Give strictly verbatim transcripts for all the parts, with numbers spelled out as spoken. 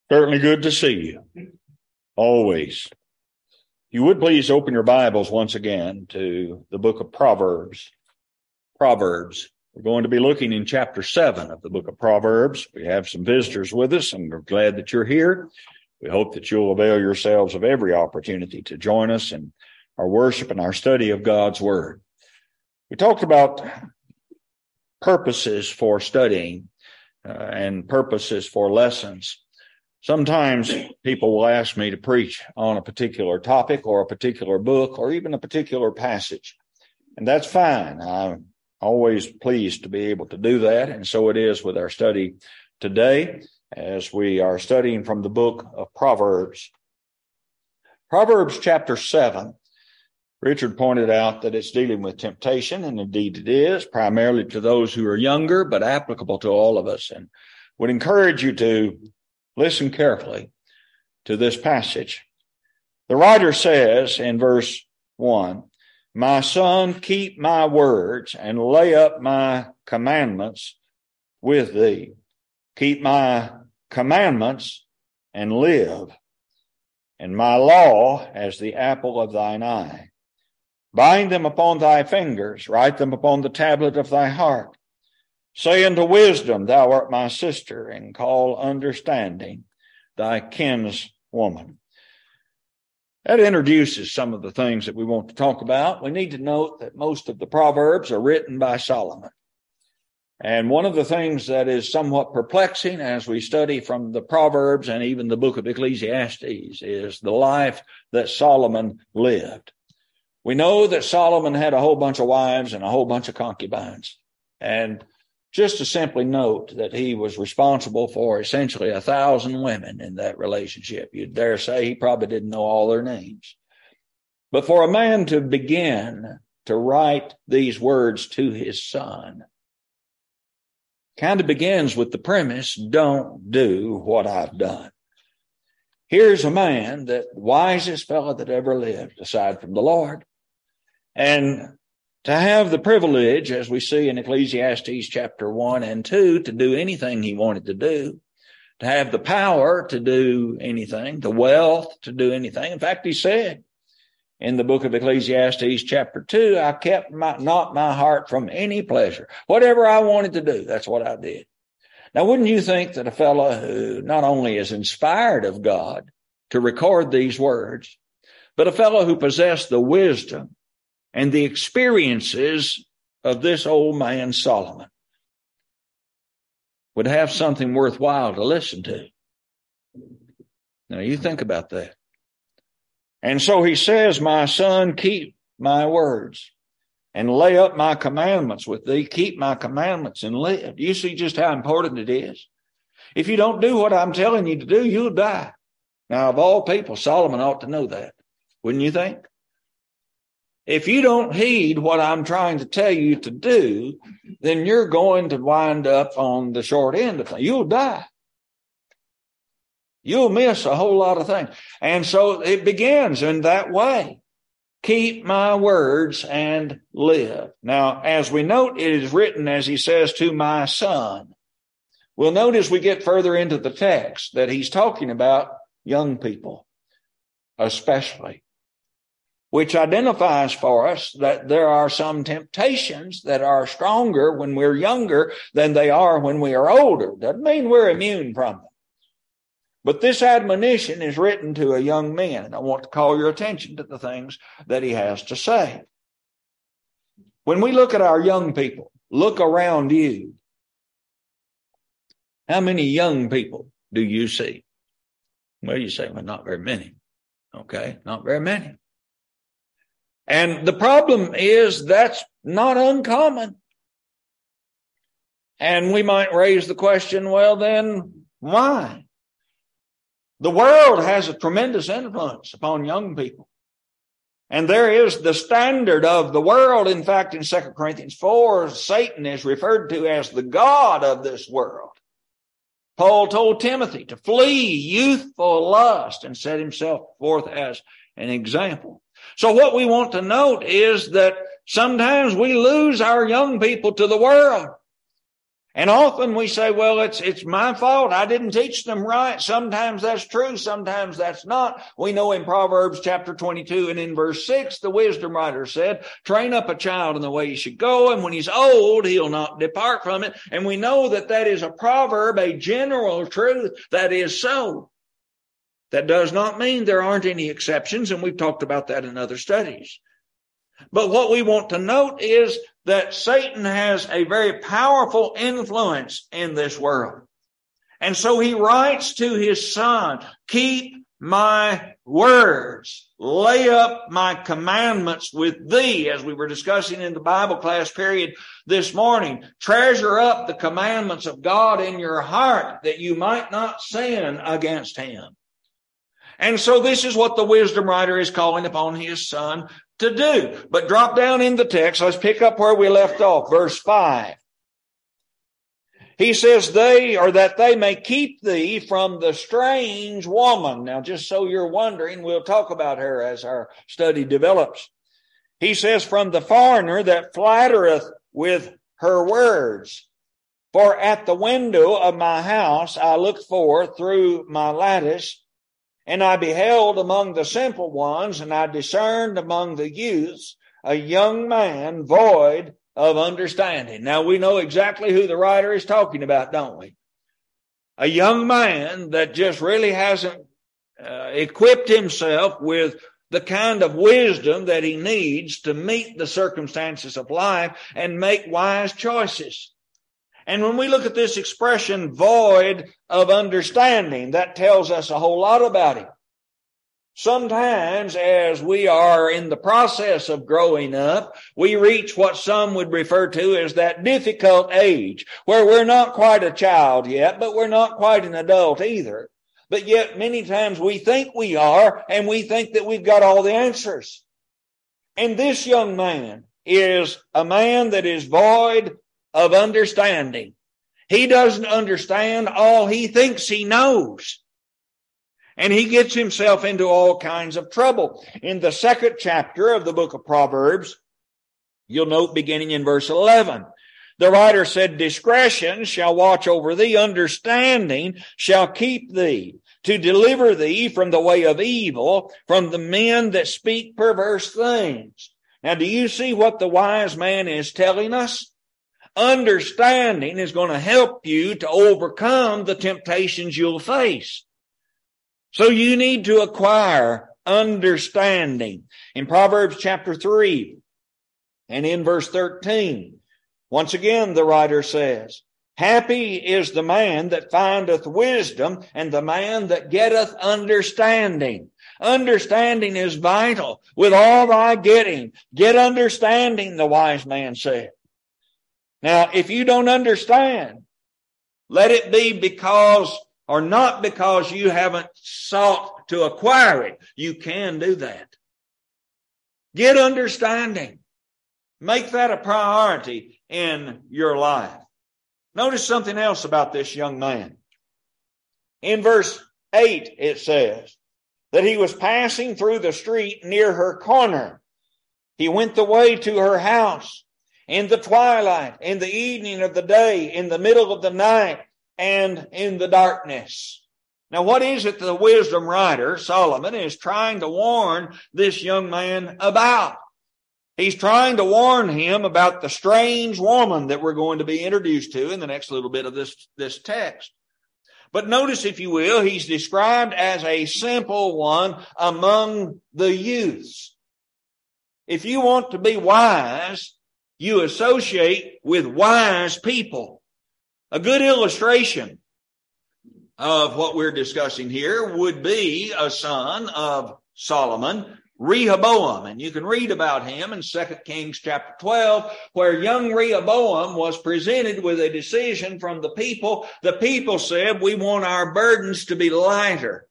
Certainly good to see you. Always. You would please open your Bibles once again to the book of Proverbs. Proverbs. We're going to be looking in chapter seven of the book of Proverbs. We have some visitors with us, and we're glad that you're here. We hope that you'll avail yourselves of every opportunity to join us in our worship and our study of God's Word. We talked about purposes for studying uh, and purposes for lessons. Sometimes people will ask me to preach on a particular topic or a particular book or even a particular passage. And that's fine. I'm always pleased to be able to do that. And so it is with our study today as we are studying from the book of Proverbs. Proverbs chapter seven. Richard pointed out that it's dealing with temptation, and indeed it is, primarily to those who are younger, but applicable to all of us. And would encourage you to listen carefully to this passage. The writer says in verse one, "My son, keep my words and lay up my commandments with thee. Keep my commandments and live, and my law as the apple of thine eye. Bind them upon thy fingers, write them upon the tablet of thy heart. Say unto wisdom, thou art my sister, and call understanding thy kinswoman." That introduces some of the things that we want to talk about. We need to note that most of the Proverbs are written by Solomon. And one of the things that is somewhat perplexing as we study from the Proverbs and even the book of Ecclesiastes is the life that Solomon lived. We know that Solomon had a whole bunch of wives and a whole bunch of concubines. And just to simply note that he was responsible for essentially a thousand women in that relationship. You'd dare say he probably didn't know all their names. But for a man to begin to write these words to his son kind of begins with the premise, don't do what I've done. Here's a man, that wisest fellow that ever lived, aside from the Lord. And to have the privilege, as we see in Ecclesiastes chapter one and two, to do anything he wanted to do, to have the power to do anything, the wealth to do anything. In fact, he said in the book of Ecclesiastes chapter two, I kept my, not my heart from any pleasure. Whatever I wanted to do, that's what I did. Now, wouldn't you think that a fellow who not only is inspired of God to record these words, but a fellow who possessed the wisdom and the experiences of this old man Solomon would have something worthwhile to listen to? Now, you think about that. And so he says, my son, keep my words and lay up my commandments with thee. Keep my commandments and live. Do you see just how important it is? If you don't do what I'm telling you to do, you'll die. Now, of all people, Solomon ought to know that. Wouldn't you think? If you don't heed what I'm trying to tell you to do, then you're going to wind up on the short end of things. You'll die. You'll miss a whole lot of things. And so it begins in that way. Keep my words and live. Now, as we note, it is written, as he says, to my son. We'll note as we get further into the text that he's talking about young people, especially, which identifies for us that there are some temptations that are stronger when we're younger than they are when we are older. Doesn't mean we're immune from them. But this admonition is written to a young man, and I want to call your attention to the things that he has to say. When we look at our young people, look around you. How many young people do you see? Well, you say, well, not very many. Okay, not very many. And the problem is that's not uncommon. And we might raise the question, well, then why? The world has a tremendous influence upon young people. And there is the standard of the world. In fact, in Second Corinthians four, Satan is referred to as the god of this world. Paul told Timothy to flee youthful lust and set himself forth as an example. So what we want to note is that sometimes we lose our young people to the world. And often we say, well, it's, it's my fault. I didn't teach them right. Sometimes that's true. Sometimes that's not. We know in Proverbs chapter twenty-two and in verse six, the wisdom writer said, train up a child in the way he should go. And when he's old, he'll not depart from it. And we know that that is a proverb, a general truth that is so. That does not mean there aren't any exceptions. And we've talked about that in other studies. But what we want to note is that Satan has a very powerful influence in this world. And so he writes to his son, keep my words, lay up my commandments with thee, as we were discussing in the Bible class period this morning. Treasure up the commandments of God in your heart that you might not sin against him. And so this is what the wisdom writer is calling upon his son to do. But drop down in the text. Let's pick up where we left off, verse five. He says, they, or that they may keep thee from the strange woman. Now, just so you're wondering, we'll talk about her as our study develops. He says, from the foreigner that flattereth with her words. For at the window of my house I looked forth through my lattice, and I beheld among the simple ones, and I discerned among the youths a young man void of understanding. Now we know exactly who the writer is talking about, don't we? A young man that just really hasn't uh, equipped himself with the kind of wisdom that he needs to meet the circumstances of life and make wise choices. And when we look at this expression, void of understanding, that tells us a whole lot about him. Sometimes as we are in the process of growing up, we reach what some would refer to as that difficult age, where we're not quite a child yet, but we're not quite an adult either. But yet many times we think we are, and we think that we've got all the answers. And this young man is a man that is void of understanding. He doesn't understand all he thinks he knows. And he gets himself into all kinds of trouble. In the second chapter of the book of Proverbs, you'll note beginning in verse eleven, the writer said, discretion shall watch over thee, understanding shall keep thee, to deliver thee from the way of evil, from the men that speak perverse things. Now, do you see what the wise man is telling us? Understanding is going to help you to overcome the temptations you'll face. So you need to acquire understanding. In Proverbs chapter three and in verse thirteen, once again the writer says, happy is the man that findeth wisdom and the man that getteth understanding. Understanding is vital. With all thy getting, get understanding, the wise man said. Now, if you don't understand, let it be because or not because you haven't sought to acquire it. You can do that. Get understanding. Make that a priority in your life. Notice something else about this young man. In verse eight, it says that he was passing through the street near her corner. He went the way to her house in the twilight, in the evening of the day, in the middle of the night, and in the darkness. Now, what is it the wisdom writer, Solomon, is trying to warn this young man about? He's trying to warn him about the strange woman that we're going to be introduced to in the next little bit of this, this text. But notice, if you will, he's described as a simple one among the youths. If you want to be wise, you associate with wise people. A good illustration of what we're discussing here would be a son of Solomon, Rehoboam. And you can read about him in Second Kings chapter twelve, where young Rehoboam was presented with a decision from the people. The people said, we want our burdens to be lighter.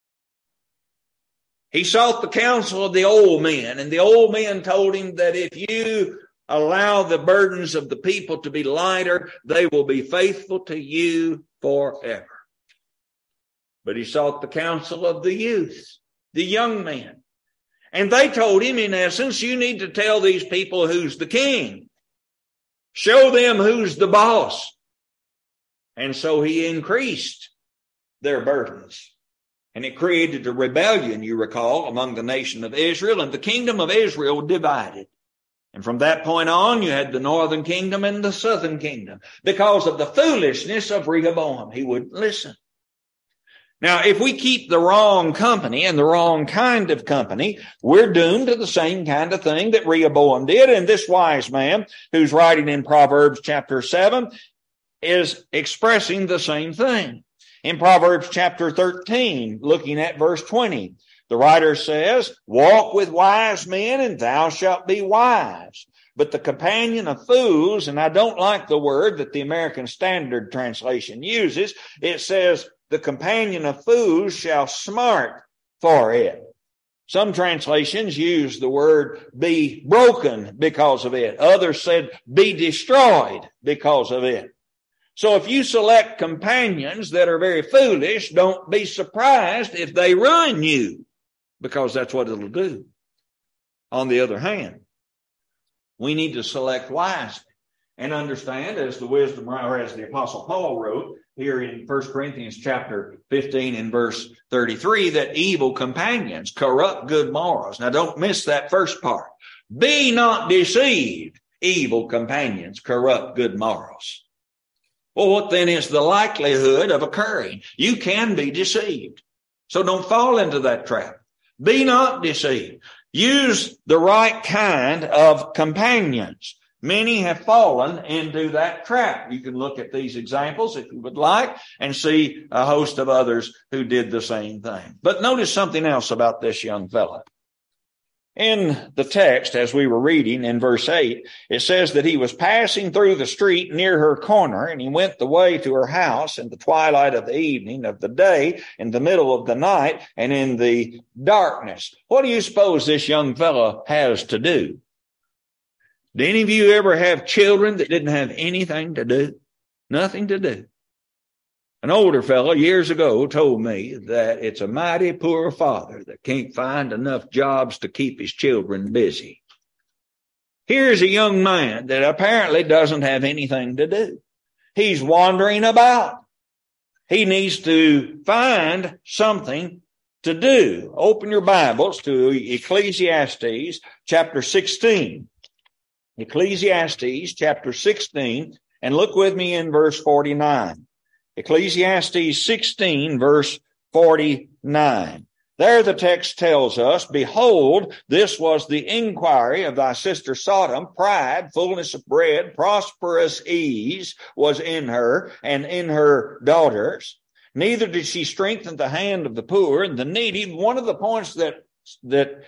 He sought the counsel of the old men, and the old men told him that if you allow the burdens of the people to be lighter, they will be faithful to you forever. But he sought the counsel of the youth, the young men. And they told him, in essence, you need to tell these people who's the king. Show them who's the boss. And so he increased their burdens. And it created a rebellion, you recall, among the nation of Israel, and the kingdom of Israel divided. And from that point on, you had the northern kingdom and the southern kingdom because of the foolishness of Rehoboam. He wouldn't listen. Now, if we keep the wrong company and the wrong kind of company, we're doomed to the same kind of thing that Rehoboam did. And this wise man, who's writing in Proverbs chapter seven, is expressing the same thing. In Proverbs chapter thirteen, looking at verse twenty, the writer says, walk with wise men and thou shalt be wise. But the companion of fools, and I don't like the word that the American Standard Translation uses, it says, the companion of fools shall smart for it. Some translations use the word be broken because of it. Others said be destroyed because of it. So if you select companions that are very foolish, don't be surprised if they ruin you, because that's what it'll do. On the other hand, we need to select wisely and understand, as the wisdom, or as the Apostle Paul wrote here in First Corinthians chapter fifteen and verse thirty-three, that evil companions corrupt good morals. Now don't miss that first part. Be not deceived. Evil companions corrupt good morals. Well, what then is the likelihood of occurring? You can be deceived. So don't fall into that trap. Be not deceived. Use the right kind of companions. Many have fallen into that trap. You can look at these examples if you would like and see a host of others who did the same thing. But notice something else about this young fellow. In the text, as we were reading in verse eight, it says that he was passing through the street near her corner, and he went the way to her house in the twilight of the evening, of the day, in the middle of the night, and in the darkness. What do you suppose this young fellow has to do? Did any of you ever have children that didn't have anything to do? Nothing to do. An older fellow years ago told me that it's a mighty poor father that can't find enough jobs to keep his children busy. Here's a young man that apparently doesn't have anything to do. He's wandering about. He needs to find something to do. Open your Bibles to Ecclesiastes chapter sixteen. Ecclesiastes chapter sixteen, and look with me in verse forty-nine. Ecclesiastes sixteen, verse forty-nine. There the text tells us, behold, this was the inquiry of thy sister Sodom. Pride, fullness of bread, prosperous ease was in her and in her daughters. Neither did she strengthen the hand of the poor and the needy. One of the points that, that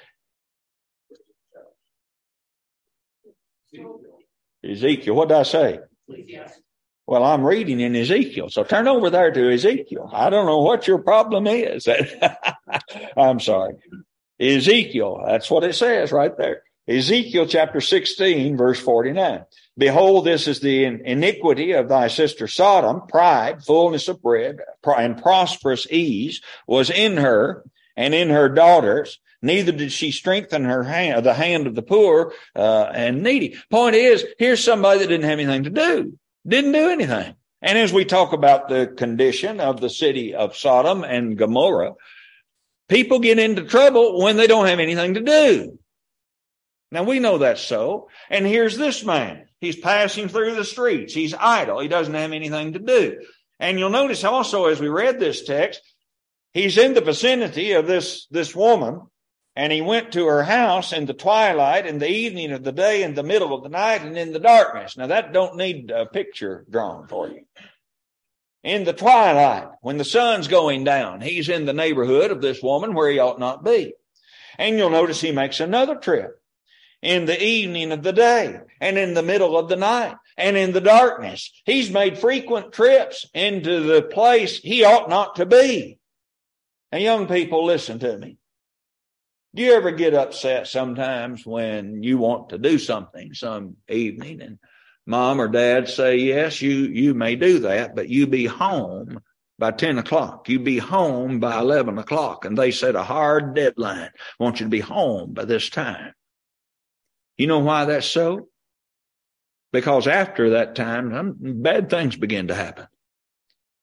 Ezekiel, what did I say? Well, I'm reading in Ezekiel, so turn over there to Ezekiel. I don't know what your problem is. I'm sorry. Ezekiel, that's what it says right there. Ezekiel chapter sixteen, verse forty-nine. Behold, this is the iniquity of thy sister Sodom. Pride, fullness of bread, and prosperous ease was in her and in her daughters. Neither did she strengthen her hand, the hand of the poor uh, and needy. Point is, here's somebody that didn't have anything to do. Didn't do anything. And as we talk about the condition of the city of Sodom and Gomorrah, people get into trouble when they don't have anything to do. Now, we know that's so. And here's this man. He's passing through the streets. He's idle. He doesn't have anything to do. And you'll notice also as we read this text, he's in the vicinity of this, this woman. And he went to her house in the twilight, in the evening of the day, in the middle of the night, and in the darkness. Now, that don't need a picture drawn for you. In the twilight, when the sun's going down, he's in the neighborhood of this woman where he ought not be. And you'll notice he makes another trip in the evening of the day, and in the middle of the night, and in the darkness. He's made frequent trips into the place he ought not to be. Now, young people, listen to me. Do you ever get upset sometimes when you want to do something some evening and mom or dad say, yes, you, you may do that, but you be home by ten o'clock. You be home by eleven o'clock. And they set a hard deadline. I want you to be home by this time. You know why that's so? Because after that time, bad things begin to happen.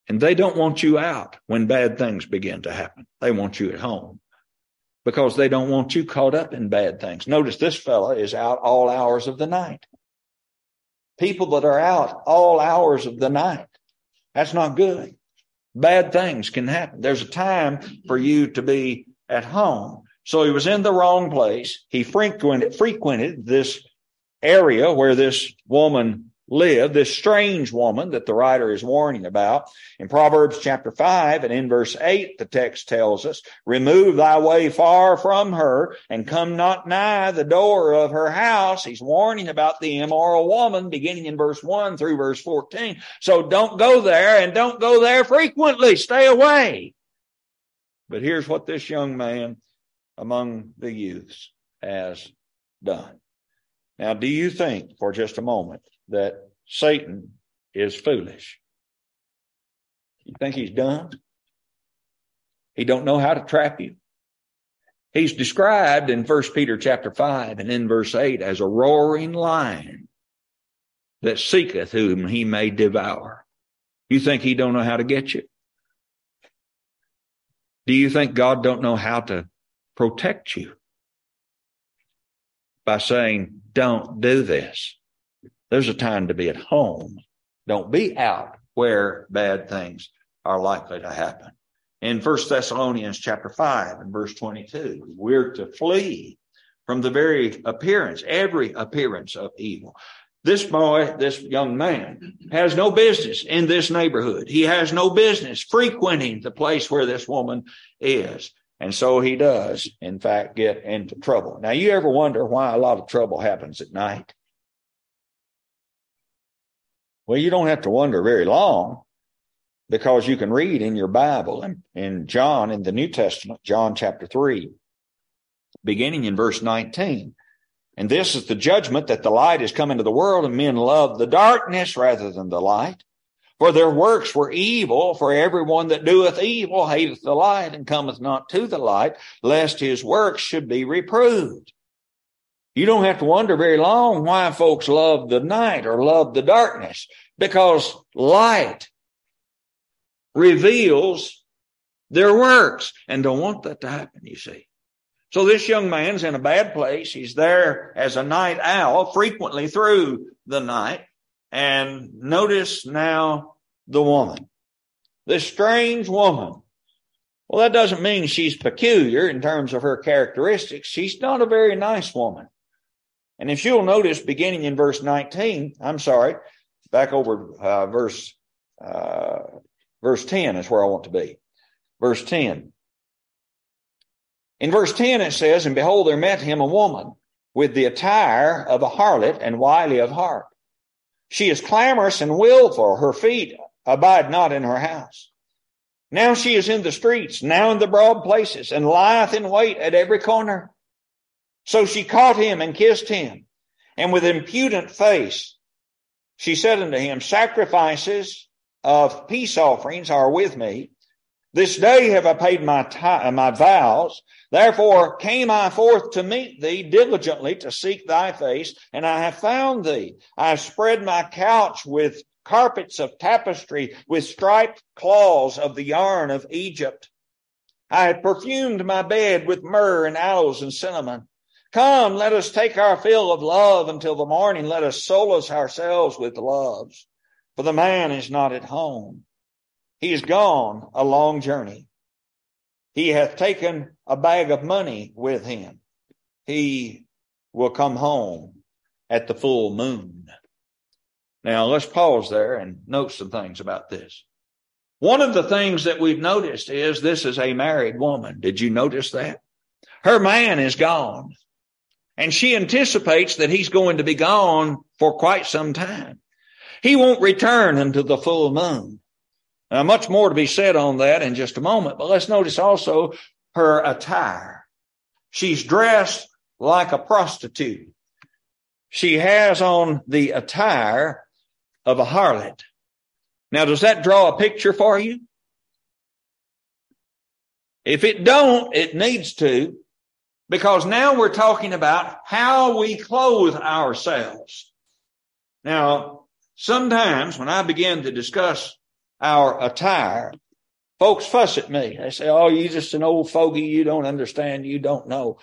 And they don't want you out when bad things begin to happen. They want you at home because they don't want you caught up in bad things. Notice this fella is out all hours of the night. People that are out all hours of the night, that's not good. Bad things can happen. There's a time for you to be at home. So he was in the wrong place. He frequented, frequented this area where this woman lived, this strange woman that the writer is warning about. In Proverbs chapter five and in verse eight, the text tells us, remove thy way far from her and come not nigh the door of her house. He's warning about the immoral woman beginning in verse one through verse fourteen. So don't go there and don't go there frequently. Stay away. But here's what this young man among the youths has done. Now, do you think for just a moment that Satan is foolish? You think he's dumb? He don't know how to trap you? He's described in First Peter chapter five and in verse eight as a roaring lion that seeketh whom he may devour. You think he don't know how to get you? Do you think God don't know how to protect you? By saying, don't do this. There's a time to be at home. Don't be out where bad things are likely to happen. In First Thessalonians chapter five and verse twenty-two, we're to flee from the very appearance, every appearance of evil. This boy, this young man, has no business in this neighborhood. He has no business frequenting the place where this woman is. And so he does, in fact, get into trouble. Now, you ever wonder why a lot of trouble happens at night? Well, you don't have to wonder very long, because you can read in your Bible in, in John, in the New Testament, John chapter three, beginning in verse nineteen. And this is the judgment, that the light is come into the world, and men love the darkness rather than the light. For their works were evil, for everyone that doeth evil hateth the light, and cometh not to the light, lest his works should be reproved. You don't have to wonder very long why folks love the night or love the darkness, because light reveals their works, and don't want that to happen, you see. So this young man's in a bad place. He's there as a night owl frequently through the night. And notice now the woman, this strange woman. Well, that doesn't mean she's peculiar in terms of her characteristics. She's not a very nice woman. And if you'll notice, beginning in verse nineteen, I'm sorry, back over uh, verse uh, verse ten is where I want to be. Verse ten. In verse ten it says, and behold, there met him a woman with the attire of a harlot and wily of heart. She is clamorous and willful. Her feet abide not in her house. Now she is in the streets, now in the broad places, and lieth in wait at every corner. So she caught him and kissed him, and with impudent face she said unto him, sacrifices of peace offerings are with me. This day have I paid my t- my vows. Therefore came I forth to meet thee diligently to seek thy face, and I have found thee. I have spread my couch with carpets of tapestry, with striped cloths of the yarn of Egypt. I have perfumed my bed with myrrh and aloes and cinnamon. Come, let us take our fill of love until the morning. Let us solace ourselves with loves. For the man is not at home. He is gone a long journey. He hath taken a bag of money with him. He will come home at the full moon. Now let's pause there and note some things about this. One of the things that we've noticed is this is a married woman. Did you notice that? Her man is gone. And she anticipates that he's going to be gone for quite some time. He won't return until the full moon. Now, much more to be said on that in just a moment, but let's notice also her attire. She's dressed like a prostitute. She has on the attire of a harlot. Now, does that draw a picture for you? If it don't, it needs to, because now we're talking about how we clothe ourselves. Now, sometimes when I begin to discuss our attire. Folks fuss at me. They say, oh, you're just an old fogey. You don't understand. You don't know.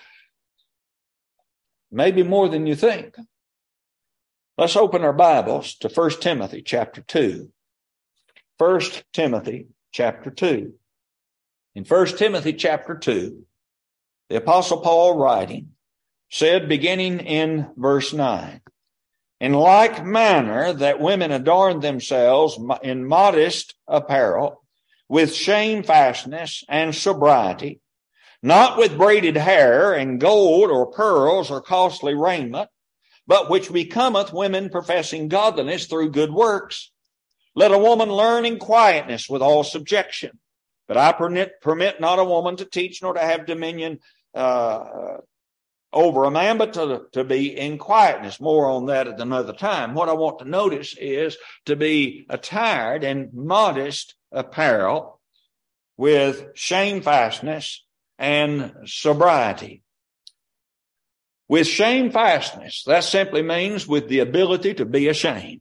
Maybe more than you think. Let's open our Bibles to First Timothy chapter two. First Timothy chapter two. In First Timothy chapter two, the Apostle Paul writing said, beginning in verse nine, in like manner that women adorn themselves in modest apparel, with shamefastness and sobriety, not with braided hair and gold or pearls or costly raiment, but which becometh women professing godliness through good works. Let a woman learn in quietness with all subjection. But I permit, permit not a woman to teach nor to have dominion uh, over a man, but to, to be in quietness. More on that at another time. What I want to notice is to be attired in modest apparel with shamefastness and sobriety. With shamefastness, that simply means with the ability to be ashamed.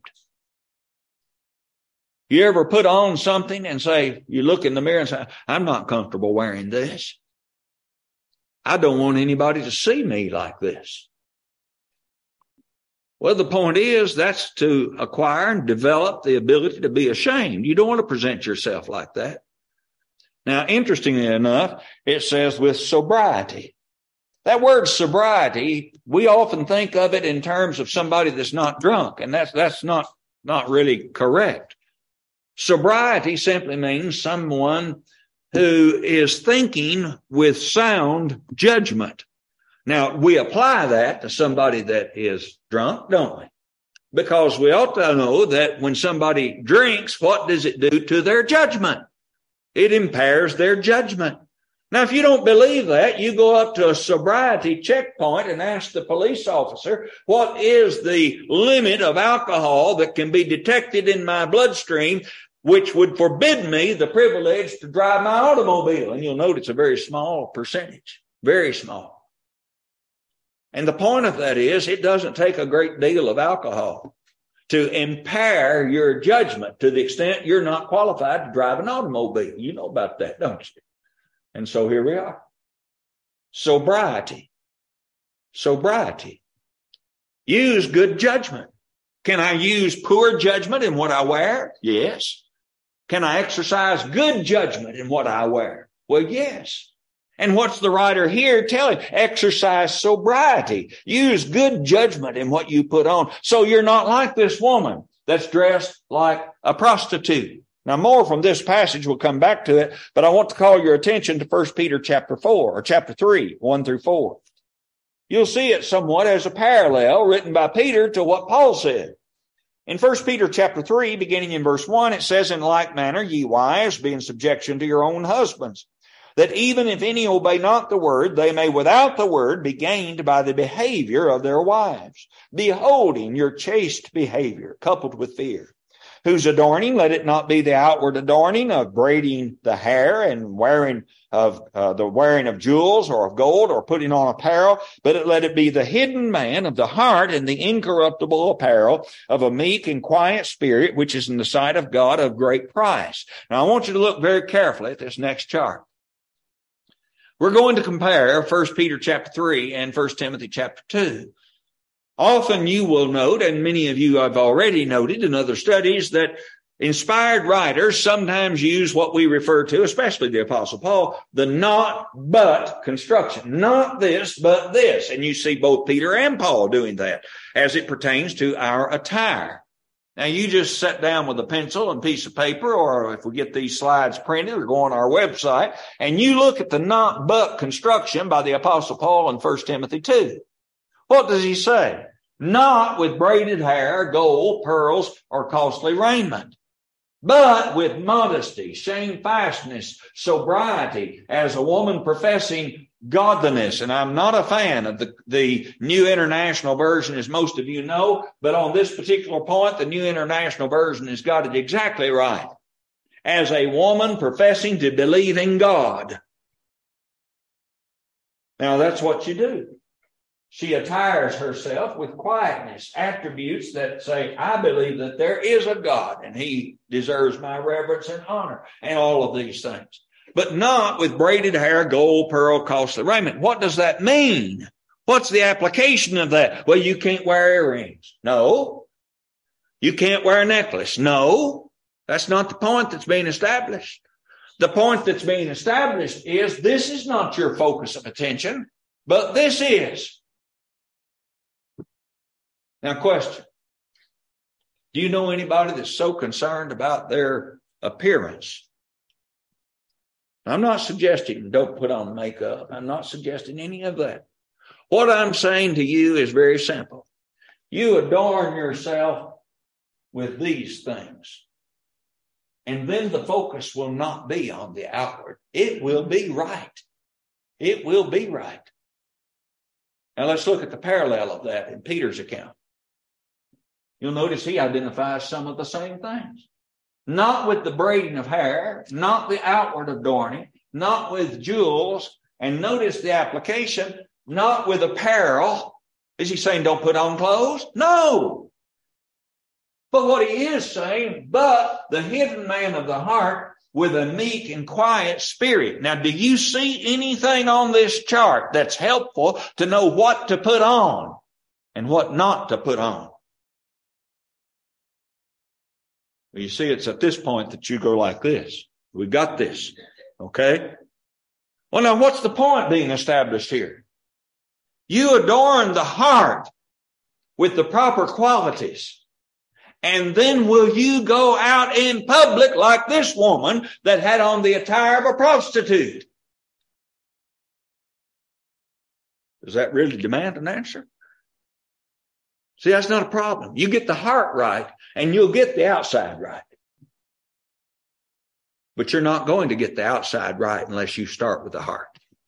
You ever put on something and say, you look in the mirror and say, I'm not comfortable wearing this. I don't want anybody to see me like this. Well, the point is that's to acquire and develop the ability to be ashamed. You don't want to present yourself like that. Now, interestingly enough, it says with sobriety. That word sobriety, we often think of it in terms of somebody that's not drunk, and that's that's not, not really correct. Sobriety simply means someone who is thinking with sound judgment. Now, we apply that to somebody that is drunk, don't we? Because we ought to know that when somebody drinks, what does it do to their judgment? It impairs their judgment. Now, if you don't believe that, you go up to a sobriety checkpoint and ask the police officer, what is the limit of alcohol that can be detected in my bloodstream, which would forbid me the privilege to drive my automobile? And you'll note it's a very small percentage, very small. And the point of that is it doesn't take a great deal of alcohol to impair your judgment to the extent you're not qualified to drive an automobile. You know about that, don't you? And so here we are. Sobriety. Sobriety. Use good judgment. Can I use poor judgment in what I wear? Yes. Can I exercise good judgment in what I wear? Well, yes. And what's the writer here telling? Exercise sobriety. Use good judgment in what you put on. So you're not like this woman that's dressed like a prostitute. Now, more from this passage, we'll come back to it, but I want to call your attention to First Peter chapter four, or chapter three, one through four. You'll see it somewhat as a parallel written by Peter to what Paul said. In First Peter chapter three, beginning in verse one, it says, in like manner, ye wives, be in subjection to your own husbands, that even if any obey not the word, they may without the word be gained by the behavior of their wives, beholding your chaste behavior, coupled with fear. Whose adorning, let it not be the outward adorning of braiding the hair and wearing of uh, the wearing of jewels or of gold or putting on apparel, but it, let it be the hidden man of the heart and the incorruptible apparel of a meek and quiet spirit, which is in the sight of God of great price. Now, I want you to look very carefully at this next chart. We're going to compare First Peter chapter three and First Timothy chapter two. Often you will note, and many of you have already noted in other studies, that inspired writers sometimes use what we refer to, especially the Apostle Paul, the not but construction. Not this, but this. And you see both Peter and Paul doing that as it pertains to our attire. Now, you just sit down with a pencil and piece of paper, or if we get these slides printed or go on our website, and you look at the not but construction by the Apostle Paul in First Timothy two. What does he say? Not with braided hair, gold, pearls, or costly raiment, but with modesty, shamefastness, sobriety, as a woman professing godliness. And I'm not a fan of the, the New International Version, as most of you know, but on this particular point, the New International Version has got it exactly right. As a woman professing to believe in God. Now, that's what you do. She attires herself with quietness, attributes that say, I believe that there is a God and he deserves my reverence and honor, and all of these things. But not with braided hair, gold, pearl, costly raiment. What does that mean? What's the application of that? Well, you can't wear earrings. No. You can't wear a necklace. No. That's not the point that's being established. The point that's being established is this is not your focus of attention, but this is. Now, question. Do you know anybody that's so concerned about their appearance? I'm not suggesting don't put on makeup. I'm not suggesting any of that. What I'm saying to you is very simple. You adorn yourself with these things, and then the focus will not be on the outward. It will be right. It will be right. Now, let's look at the parallel of that in Peter's account. You'll notice he identifies some of the same things. Not with the braiding of hair, not the outward adorning, not with jewels. And notice the application, not with apparel. Is he saying don't put on clothes? No. But what he is saying, but the hidden man of the heart with a meek and quiet spirit. Now, do you see anything on this chart that's helpful to know what to put on and what not to put on? Well, you see, it's at this point that you go like this. We got this. Okay? Well, now, what's the point being established here? You adorn the heart with the proper qualities. And then will you go out in public like this woman that had on the attire of a prostitute? Does that really demand an answer? See, that's not a problem. You get the heart right, and you'll get the outside right. But you're not going to get the outside right unless you start with the heart.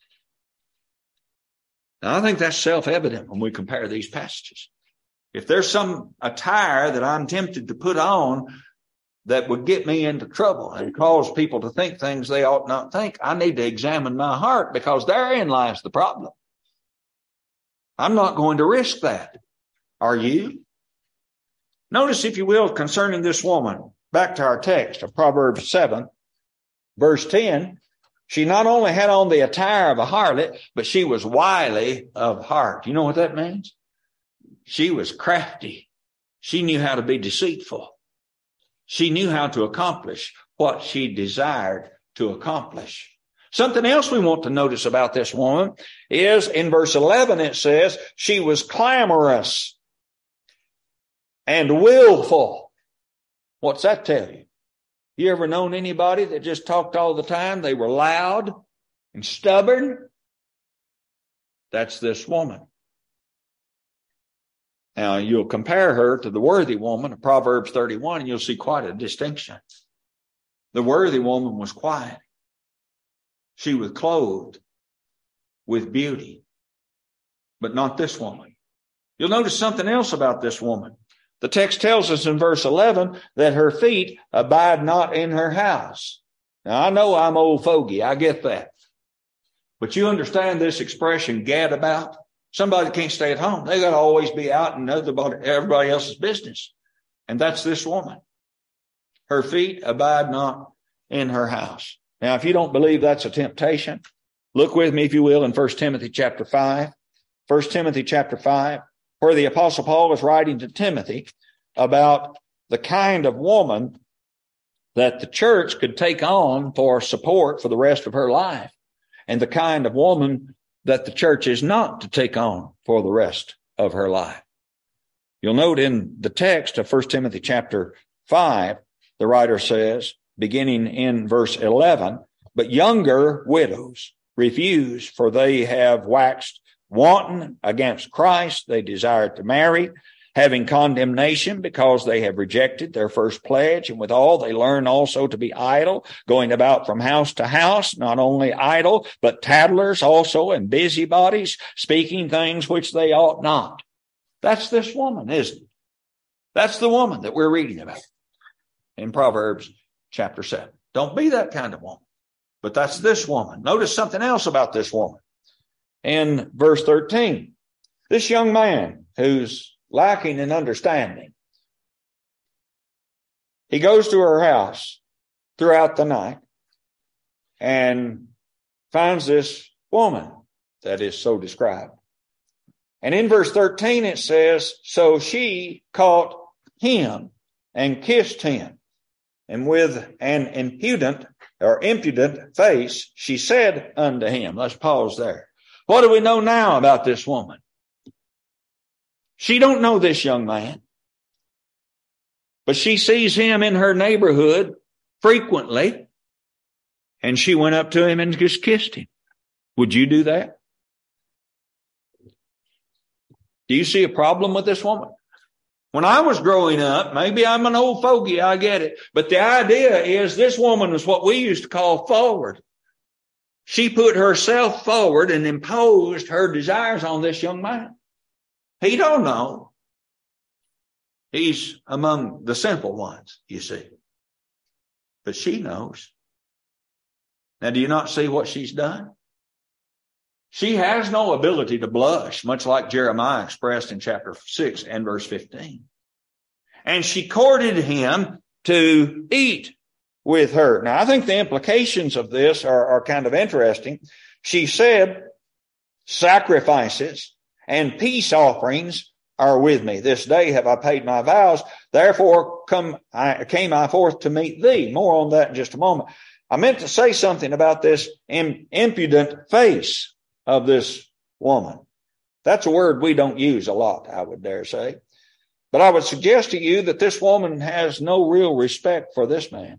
Now, I think that's self-evident when we compare these passages. If there's some attire that I'm tempted to put on that would get me into trouble and cause people to think things they ought not think, I need to examine my heart, because therein lies the problem. I'm not going to risk that. Are you? Notice, if you will, concerning this woman, back to our text of Proverbs seven, verse ten, she not only had on the attire of a harlot, but she was wily of heart. You know what that means? She was crafty. She knew how to be deceitful. She knew how to accomplish what she desired to accomplish. Something else we want to notice about this woman is in verse eleven, it says she was clamorous and willful. What's that tell you? You ever known anybody that just talked all the time? They were loud and stubborn. That's this woman. Now, you'll compare her to the worthy woman of Proverbs thirty-one, and you'll see quite a distinction. The worthy woman was quiet. She was clothed with beauty, but not this woman. You'll notice something else about this woman. The text tells us in verse eleven that her feet abide not in her house. Now, I know I'm old fogey. I get that. But you understand this expression, gad about? Somebody can't stay at home. They got to always be out in everybody else's business. And that's this woman. Her feet abide not in her house. Now, if you don't believe that's a temptation, look with me, if you will, in First Timothy chapter five. First Timothy chapter five, where the Apostle Paul is writing to Timothy about the kind of woman that the church could take on for support for the rest of her life, and the kind of woman that the church is not to take on for the rest of her life. You'll note in the text of First Timothy chapter five, the writer says, beginning in verse eleven, but younger widows refuse, for they have waxed wanton against Christ. They desire to marry, having condemnation because they have rejected their first pledge. And withal, they learn also to be idle, going about from house to house, not only idle, but tattlers also, and busybodies, speaking things which they ought not. That's this woman, isn't it? That's the woman that we're reading about in Proverbs chapter seven. Don't be that kind of woman. But that's this woman. Notice something else about this woman. In verse thirteen, This young man who's lacking in understanding, he goes to her house throughout the night and finds this woman that is so described. And in verse thirteen it says, so she caught him and kissed him. And with an impudent or impudent face, she said unto him, let's pause there. What do we know now about this woman? She don't know this young man, but she sees him in her neighborhood frequently, and she went up to him and just kissed him. Would you do that? Do you see a problem with this woman? When I was growing up, maybe I'm an old fogey, I get it, but the idea is this woman was what we used to call forward. She put herself forward and imposed her desires on this young man. He don't know. He's among the simple ones, you see. But she knows. Now, do you not see what she's done? She has no ability to blush, much like Jeremiah expressed in chapter six and verse fifteen. And she courted him to eat with her. Now, I think the implications of this are, are kind of interesting. She said, sacrifices and peace offerings are with me. This day have I paid my vows. Therefore come, I came I forth to meet thee. More on that in just a moment. I meant to say something about this impudent face of this woman. That's a word we don't use a lot, I would dare say. But I would suggest to you that this woman has no real respect for this man.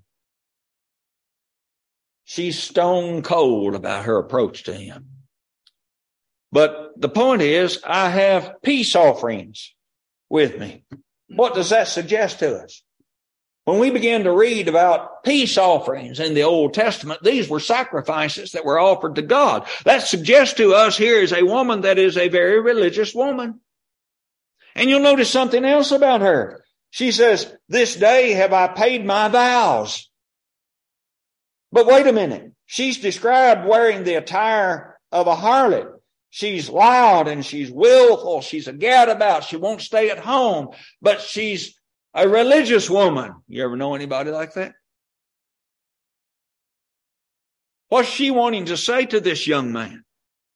She's stone cold about her approach to him. But the point is, I have peace offerings with me. What does that suggest to us? When we begin to read about peace offerings in the Old Testament, these were sacrifices that were offered to God. That suggests to us here is a woman that is a very religious woman. And you'll notice something else about her. She says, this day have I paid my vows. But wait a minute. She's described wearing the attire of a harlot. She's loud and she's willful. She's a gadabout. She won't stay at home, but she's a religious woman. You ever know anybody like that? What's she wanting to say to this young man?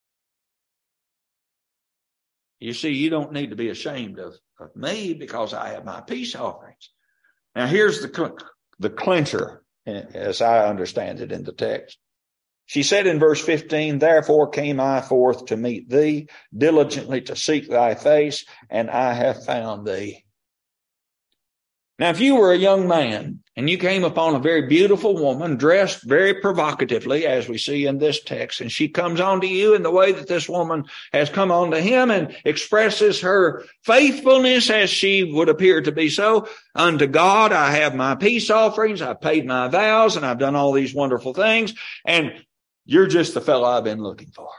You see, you don't need to be ashamed of, of me because I have my peace offerings. Now here's the, the clincher, as I understand it in the text. She said in verse fifteen, therefore came I forth to meet thee, diligently to seek thy face, and I have found thee. Now, if you were a young man and you came upon a very beautiful woman dressed very provocatively, as we see in this text, and she comes on to you in the way that this woman has come on to him and expresses her faithfulness as she would appear to be so, unto God, I have my peace offerings, I've paid my vows, and I've done all these wonderful things, and you're just the fellow I've been looking for.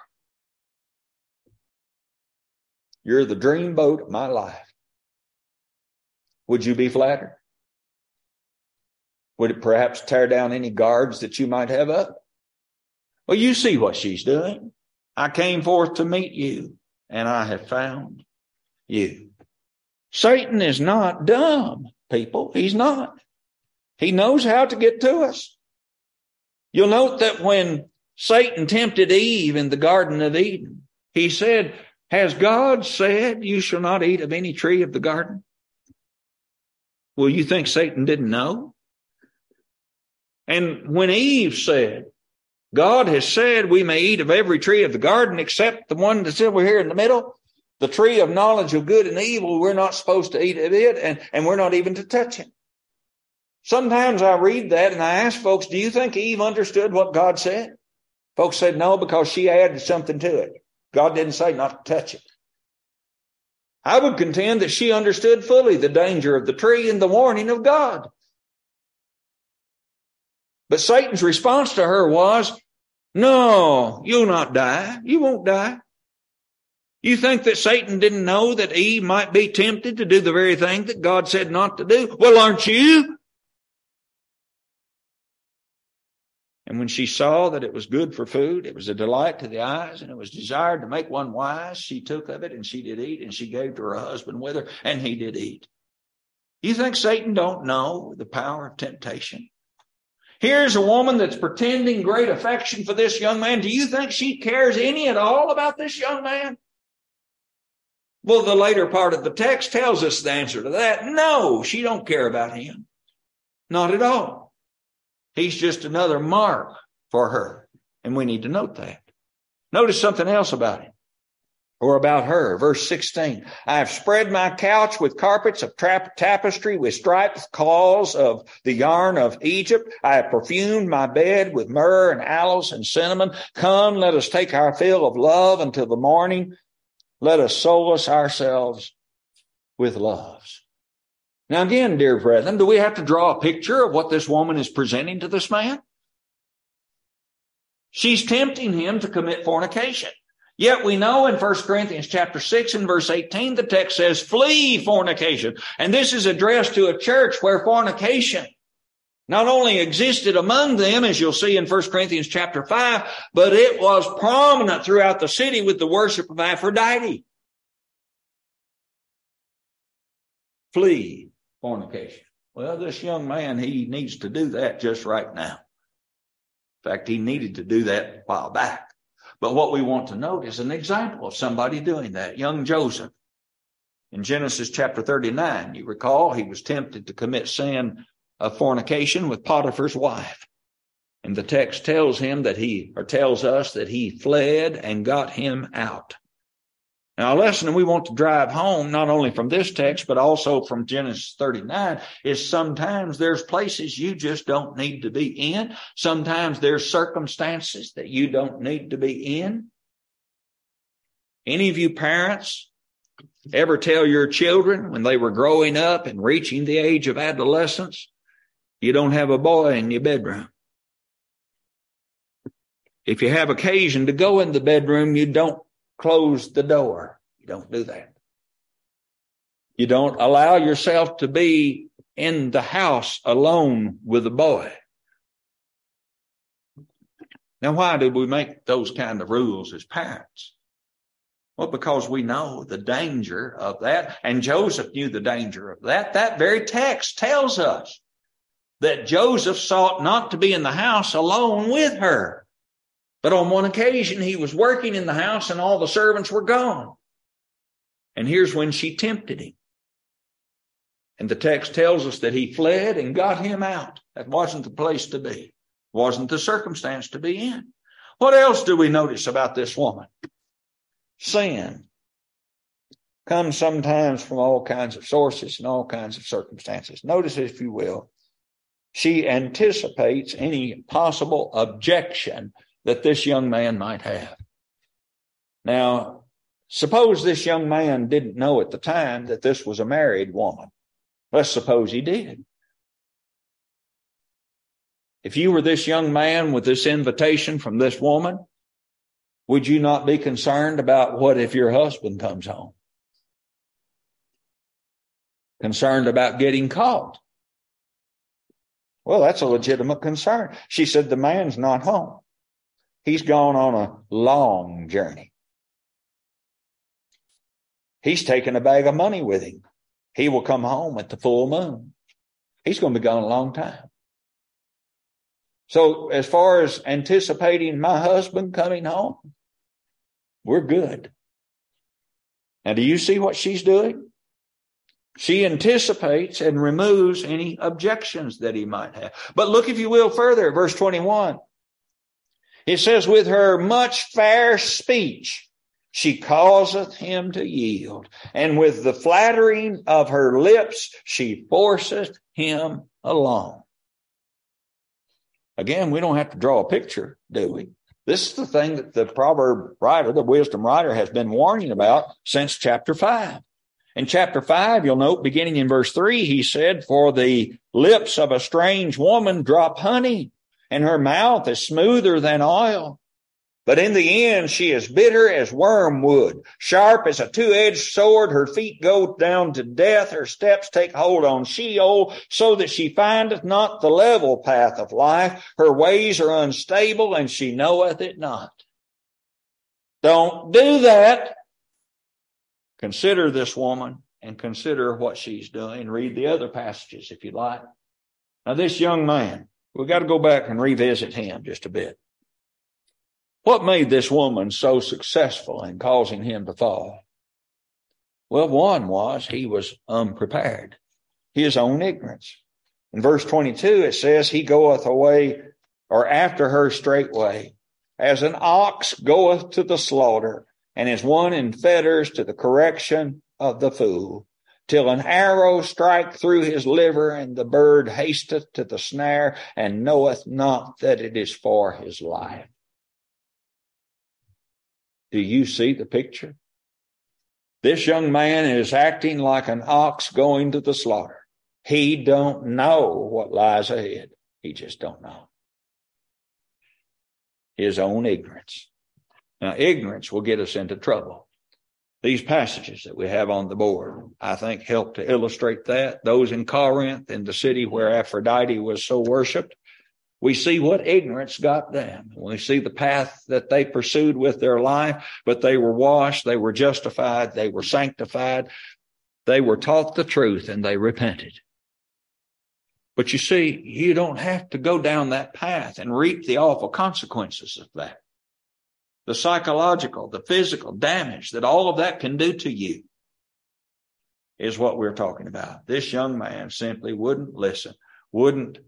You're the dream boat of my life. Would you be flattered? Would it perhaps tear down any guards that you might have up? Well, you see what she's doing. I came forth to meet you, and I have found you. Satan is not dumb, people. He's not. He knows how to get to us. You'll note that when Satan tempted Eve in the Garden of Eden, he said, has God said you shall not eat of any tree of the garden? Well, you think Satan didn't know? And when Eve said, God has said we may eat of every tree of the garden except the one that's over here in the middle, the tree of knowledge of good and evil, we're not supposed to eat of it, and, and we're not even to touch it. Sometimes I read that and I ask folks, do you think Eve understood what God said? Folks said no, because she added something to it. God didn't say not to touch it. I would contend that she understood fully the danger of the tree and the warning of God. But Satan's response to her was, no, you'll not die. You won't die. You think that Satan didn't know that Eve might be tempted to do the very thing that God said not to do? Well, aren't you? And when she saw that it was good for food, it was a delight to the eyes, and it was desired to make one wise, she took of it, and she did eat, and she gave to her husband with her, and he did eat. You think Satan don't know the power of temptation? Here's a woman that's pretending great affection for this young man. Do you think she cares any at all about this young man? Well, the later part of the text tells us the answer to that. No, she don't care about him. Not at all. He's just another mark for her. And we need to note that. Notice something else about him. Or about her. Verse sixteen. I have spread my couch with carpets of trap- tapestry, with striped cloths of the yarn of Egypt. I have perfumed my bed with myrrh and aloes and cinnamon. Come, let us take our fill of love until the morning. Let us solace ourselves with loves. Now again, dear brethren, do we have to draw a picture of what this woman is presenting to this man? She's tempting him to commit fornication. Yet we know in First Corinthians chapter six and verse eighteen, the text says, flee fornication. And this is addressed to a church where fornication not only existed among them, as you'll see in First Corinthians chapter five, but it was prominent throughout the city with the worship of Aphrodite. Flee fornication. Well, this young man, he needs to do that just right now. In fact, he needed to do that a while back. But what we want to note is an example of somebody doing that. Young Joseph. In Genesis chapter thirty-nine, you recall, he was tempted to commit sin of fornication with Potiphar's wife. And the text tells him that he, or tells us that he fled and got him out. Now, a lesson we want to drive home, not only from this text, but also from Genesis thirty-nine, is sometimes there's places you just don't need to be in. Sometimes there's circumstances that you don't need to be in. Any of you parents ever tell your children when they were growing up and reaching the age of adolescence, you don't have a boy in your bedroom? If you have occasion to go in the bedroom, you don't close the door. You don't do that. You don't allow yourself to be in the house alone with a boy. Now, why did we make those kind of rules as parents? Well, because we know the danger of that, and Joseph knew the danger of that. That very text tells us that Joseph sought not to be in the house alone with her. But on one occasion, he was working in the house and all the servants were gone. And here's when she tempted him. And the text tells us that he fled and got him out. That wasn't the place to be. Wasn't the circumstance to be in. What else do we notice about this woman? Sin comes sometimes from all kinds of sources and all kinds of circumstances. Notice, if you will, she anticipates any possible objection that this young man might have. Now, suppose this young man didn't know at the time that this was a married woman. Let's suppose he did. If you were this young man with this invitation from this woman, would you not be concerned about what if your husband comes home? Concerned about getting caught? Well, that's a legitimate concern. She said, the man's not home. He's gone on a long journey. He's taken a bag of money with him. He will come home at the full moon. He's going to be gone a long time. So as far as anticipating my husband coming home, we're good. Now, do you see what she's doing? She anticipates and removes any objections that he might have. But look, if you will, further, verse twenty-one. It says, with her much fair speech, she causeth him to yield. And with the flattering of her lips, she forceth him along. Again, we don't have to draw a picture, do we? This is the thing that the proverb writer, the wisdom writer, has been warning about since chapter five. In chapter five, you'll note, beginning in verse three, he said, for the lips of a strange woman drop honey, and her mouth is smoother than oil. But in the end, she is bitter as wormwood, sharp as a two-edged sword. Her feet go down to death. Her steps take hold on Sheol, so that she findeth not the level path of life. Her ways are unstable, and she knoweth it not. Don't do that. Consider this woman and consider what she's doing. Read the other passages if you like. Now, this young man, we've got to go back and revisit him just a bit. What made this woman so successful in causing him to fall? Well, one was he was unprepared. His own ignorance. In verse twenty-two, it says, he goeth away or after her straightway, as an ox goeth to the slaughter, and as one in fetters to the correction of the fool, till an arrow strike through his liver, and the bird hasteth to the snare, and knoweth not that it is for his life. Do you see the picture? This young man is acting like an ox going to the slaughter. He don't know what lies ahead. He just don't know. His own ignorance. Now, ignorance will get us into trouble. These passages that we have on the board, I think, help to illustrate that. Those in Corinth, in the city where Aphrodite was so worshipped, we see what ignorance got them. We see the path that they pursued with their life, but they were washed, they were justified, they were sanctified, they were taught the truth, and they repented. But you see, you don't have to go down that path and reap the awful consequences of that. The psychological, the physical damage that all of that can do to you is what we're talking about. This young man simply wouldn't listen, wouldn't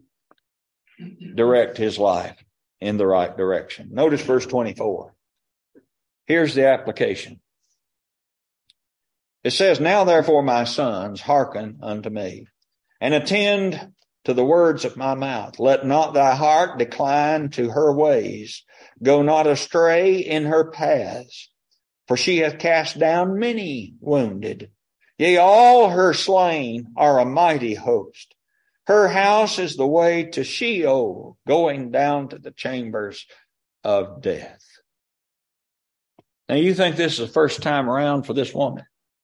direct his life in the right direction. Notice verse twenty-four. Here's the application. It says, now therefore, my sons, hearken unto me, and attend to the words of my mouth. Let not thy heart decline to her ways. Go not astray in her paths, for she hath cast down many wounded. Yea, all her slain are a mighty host. Her house is the way to Sheol, going down to the chambers of death. Now, you think this is the first time around for this woman?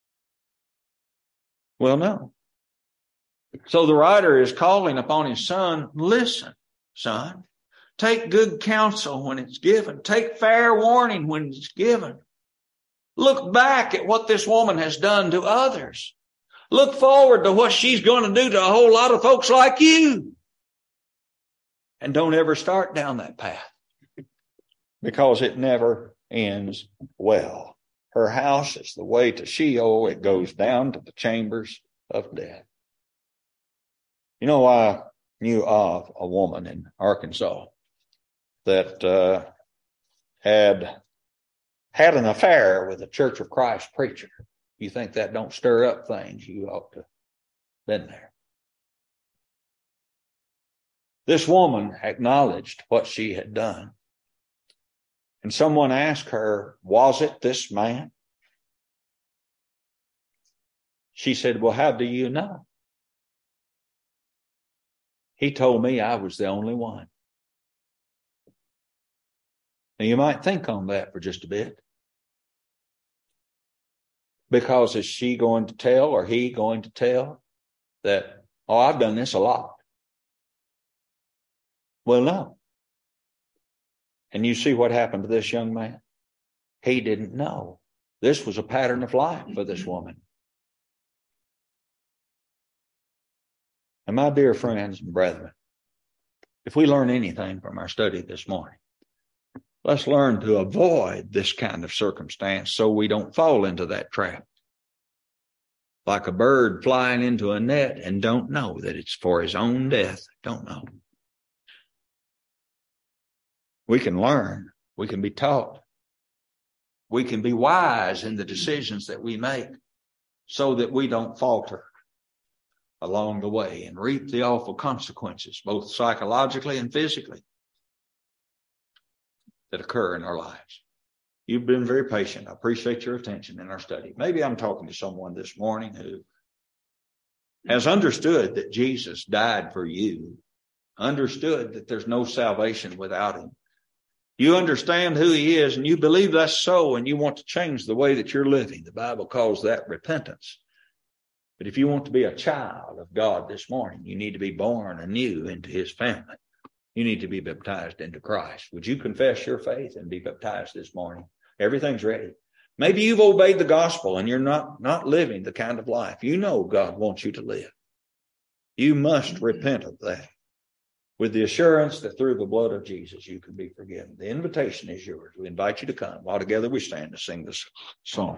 Well, no. So the writer is calling upon his son, listen, son, take good counsel when it's given. Take fair warning when it's given. Look back at what this woman has done to others. Look forward to what she's going to do to a whole lot of folks like you. And don't ever start down that path, because it never ends well. Her house is the way to Sheol. It goes down to the chambers of death. You know, I knew of a woman in Arkansas that uh, had had an affair with a Church of Christ preacher. You think that don't stir up things, you ought to have been there. This woman acknowledged what she had done. And someone asked her, was it this man? She said, well, how do you know? He told me I was the only one. Now, you might think on that for just a bit. Because is she going to tell, or he going to tell, that, oh, I've done this a lot? Well, no. And you see what happened to this young man? He didn't know. This was a pattern of life for this woman. And my dear friends and brethren, if we learn anything from our study this morning, let's learn to avoid this kind of circumstance so we don't fall into that trap. Like a bird flying into a net and don't know that it's for his own death. Don't know. We can learn. We can be taught. We can be wise in the decisions that we make so that we don't falter along the way and reap the awful consequences, both psychologically and physically, that occur in our lives. You've been very patient. I appreciate your attention in our study. Maybe I'm talking to someone this morning who has understood that Jesus died for you, understood that there's no salvation without him, You understand who he is and you believe that's so and you want to change the way that you're living. The Bible calls that repentance. But if you want to be a child of God this morning, you need to be born anew into his family. You need to be baptized into Christ. Would you confess your faith and be baptized this morning? Everything's ready. Maybe you've obeyed the gospel and you're not, not living the kind of life you know God wants you to live. You must repent of that with the assurance that through the blood of Jesus you can be forgiven. The invitation is yours. We invite you to come. While together we stand to sing this song.